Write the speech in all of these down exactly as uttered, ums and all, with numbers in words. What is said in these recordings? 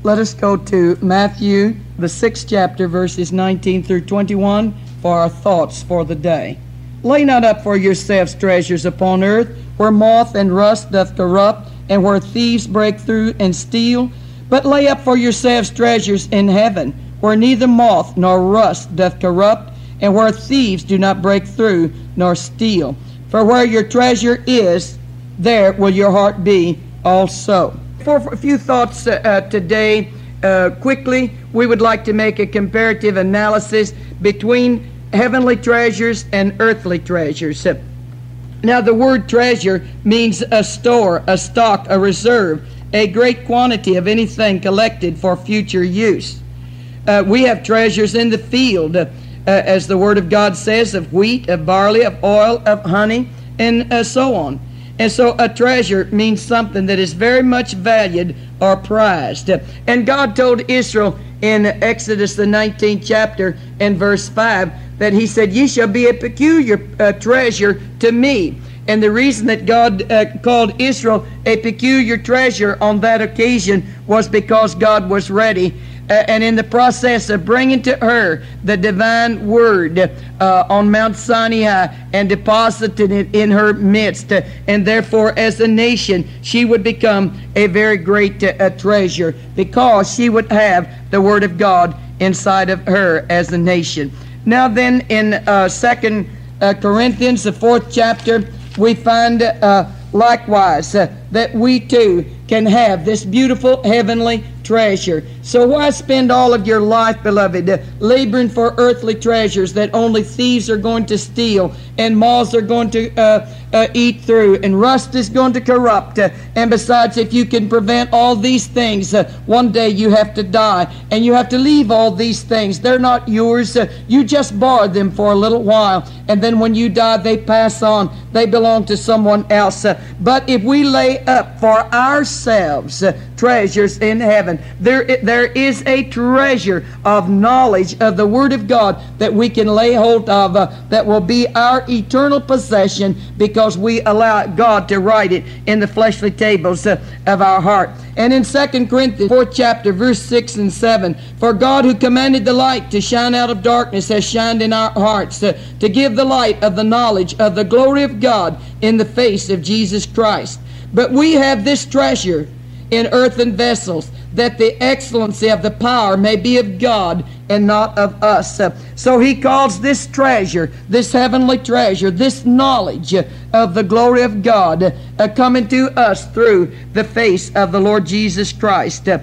Let us go to Matthew, the sixth chapter, verses nineteen through twenty-one, for our thoughts for the day. Lay not up for yourselves treasures upon earth, where moth and rust doth corrupt, and where thieves break through and steal. But lay up for yourselves treasures in heaven, where neither moth nor rust doth corrupt, and where thieves do not break through nor steal. For where your treasure is, there will your heart be also. For a few thoughts uh, uh, today, uh, quickly, we would like to make a comparative analysis between heavenly treasures and earthly treasures. Uh, now, the word treasure means a store, a stock, a reserve, a great quantity of anything collected for future use. Uh, we have treasures in the field, uh, as the Word of God says, of wheat, of barley, of oil, of honey, and uh, so on. And so a treasure means something that is very much valued or prized. And God told Israel in Exodus, the nineteenth chapter, and verse five, that He said, "Ye shall be a peculiar uh, treasure to me." And the reason that God uh, called Israel a peculiar treasure on that occasion was because God was ready Uh, and in the process of bringing to her the divine word uh, on Mount Sinai and depositing it in her midst. Uh, and therefore, as a nation, she would become a very great uh, treasure because she would have the word of God inside of her as a nation. Now then, in uh, Second uh, Corinthians, the fourth chapter, we find uh, likewise uh, that we too can have this beautiful heavenly treasure. So why spend all of your life, beloved, uh, laboring for earthly treasures that only thieves are going to steal and moths are going to uh, uh, eat through and rust is going to corrupt? Uh, and besides, if you can prevent all these things, uh, one day you have to die and you have to leave all these things. They're not yours. Uh, you just borrowed them for a little while, and then when you die, they pass on. They belong to someone else. Uh, but if we lay up for ourselves uh, treasures in heaven, there there is a treasure of knowledge of the Word of God that we can lay hold of uh, that will be our eternal possession because we allow God to write it in the fleshly tables uh, of our heart. And in Second Corinthians, fourth chapter, verse six and seven, "For God who commanded the light to shine out of darkness has shined in our hearts uh, to give the light of the knowledge of the glory of God in the face of Jesus Christ. But we have this treasure in earthen vessels, that the excellency of the power may be of God and not of us." Uh, so he calls this treasure, this heavenly treasure, this knowledge uh, of the glory of God uh, coming to us through the face of the Lord Jesus Christ. Uh,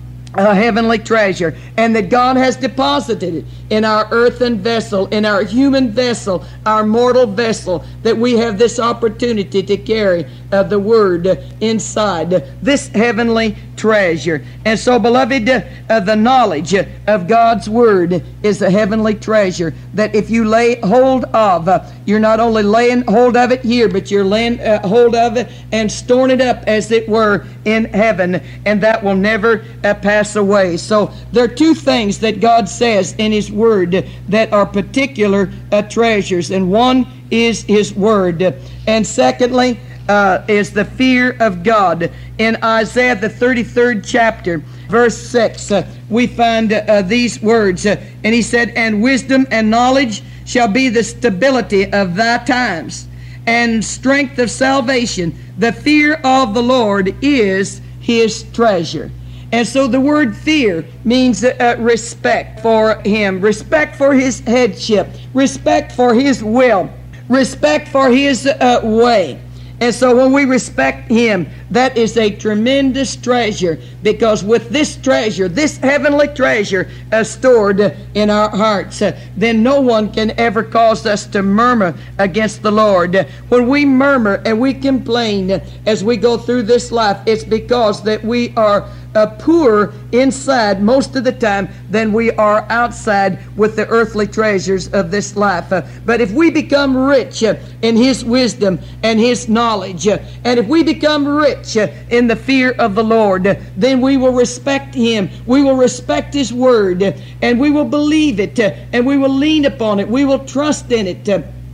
a heavenly treasure, and that God has deposited it in our earthen vessel, in our human vessel, our mortal vessel, that we have this opportunity to carry uh, the Word uh, inside uh, this heavenly treasure. And so, beloved, uh, uh, the knowledge uh, of God's Word is a heavenly treasure that if you lay hold of, uh, you're not only laying hold of it here, but you're laying uh, hold of it and storing it up, as it were, in heaven, and that will never uh, pass away. So there are two things that God says in His Word that are particular uh, treasures, and one is His Word, and secondly uh, is the fear of God. In Isaiah the thirty-third chapter, verse six, uh, we find uh, these words, uh, and he said, "And wisdom and knowledge shall be the stability of thy times, and strength of salvation. The fear of the Lord is His treasure." And so the word fear means uh, respect for Him, respect for His headship, respect for His will, respect for His uh, way. And so when we respect Him, that is a tremendous treasure, because with this treasure, this heavenly treasure uh, stored uh, in our hearts, uh, then no one can ever cause us to murmur against the Lord. Uh, when we murmur and we complain uh, as we go through this life, it's because that we are Uh, poor inside most of the time than we are outside with the earthly treasures of this life. Uh, but if we become rich uh, in His wisdom and His knowledge, uh, and if we become rich uh, in the fear of the Lord, uh, then we will respect Him. We will respect His Word, uh, and we will believe it, uh, and we will lean upon it. We will trust in it. Uh,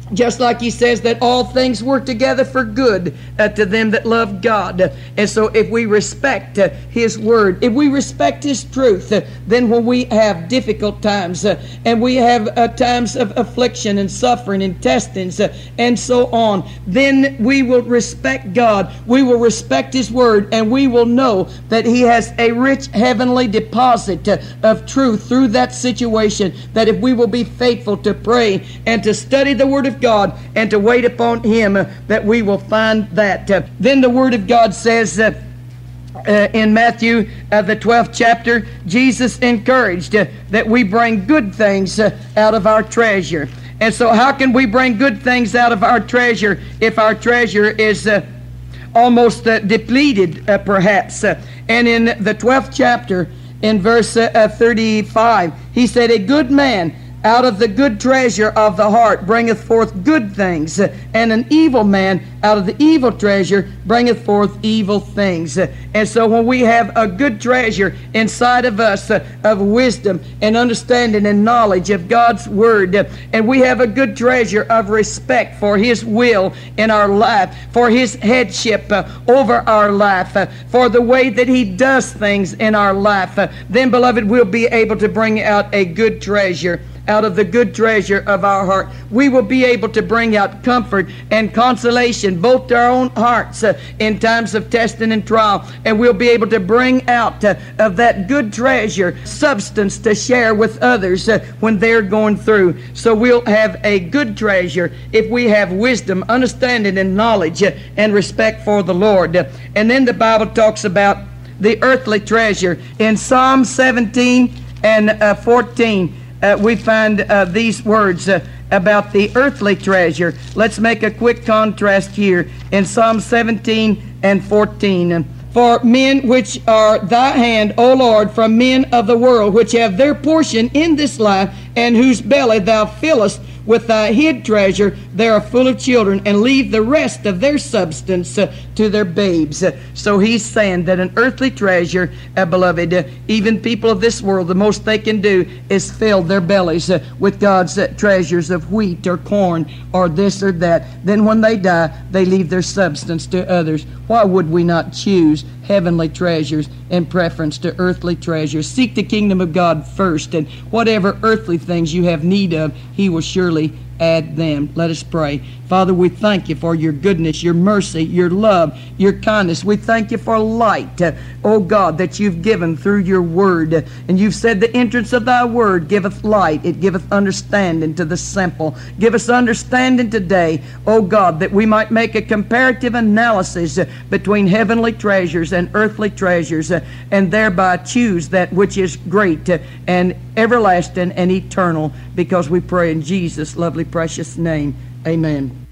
Just like he says that all things work together for good uh, to them that love God. And so if we respect uh, his word, if we respect his truth, uh, then when we have difficult times uh, and we have uh, times of affliction and suffering and testings uh, and so on, then we will respect God. We will respect his word, and we will know that he has a rich heavenly deposit uh, of truth through that situation, that if we will be faithful to pray and to study the word of God and to wait upon him, uh, that we will find that. Uh, then the word of God says uh, uh, in Matthew uh, the twelfth chapter, Jesus encouraged uh, that we bring good things uh, out of our treasure. And so how can we bring good things out of our treasure if our treasure is uh, almost uh, depleted uh, perhaps? Uh, and in the twelfth chapter, in verse uh, thirty-five, he said, "A good man out of the good treasure of the heart bringeth forth good things, and an evil man out of the evil treasure bringeth forth evil things." And so when we have a good treasure inside of us uh, of wisdom and understanding and knowledge of God's word, uh, and we have a good treasure of respect for his will in our life, for his headship uh, over our life, uh, for the way that he does things in our life, uh, then, beloved, we'll be able to bring out a good treasure. Out of the good treasure of our heart, we will be able to bring out comfort and consolation both to our own hearts uh, in times of testing and trial, and we'll be able to bring out uh, of that good treasure substance to share with others uh, when they're going through. So we'll have a good treasure if we have wisdom, understanding, and knowledge uh, and respect for the Lord. And then the Bible talks about the earthly treasure in Psalm seventeen and uh, fourteen. Uh, we find uh, these words uh, about the earthly treasure. Let's make a quick contrast here in Psalm seventeen and fourteen. "For men which are thy hand, O Lord, from men of the world, which have their portion in this life, and whose belly thou fillest with thy hid treasure, they are full of children, and leave the rest of their substance uh, to their babes." Uh, so he's saying that an earthly treasure, uh, beloved, uh, even people of this world, the most they can do is fill their bellies uh, with God's uh, treasures of wheat or corn or this or that. Then when they die, they leave their substance to others. Why would we not choose heavenly treasures in preference to earthly treasures? Seek the kingdom of God first, and whatever earthly things you have need of, he will surely add them. Let us pray. Father, we thank you for your goodness, your mercy, your love, your kindness. We thank you for light, uh, oh God, that you've given through your word. And you've said the entrance of thy word giveth light. It giveth understanding to the simple. Give us understanding today, oh God, that we might make a comparative analysis uh, between heavenly treasures and earthly treasures, uh, and thereby choose that which is great uh, and everlasting and eternal, because we pray in Jesus' lovely precious name. Amen.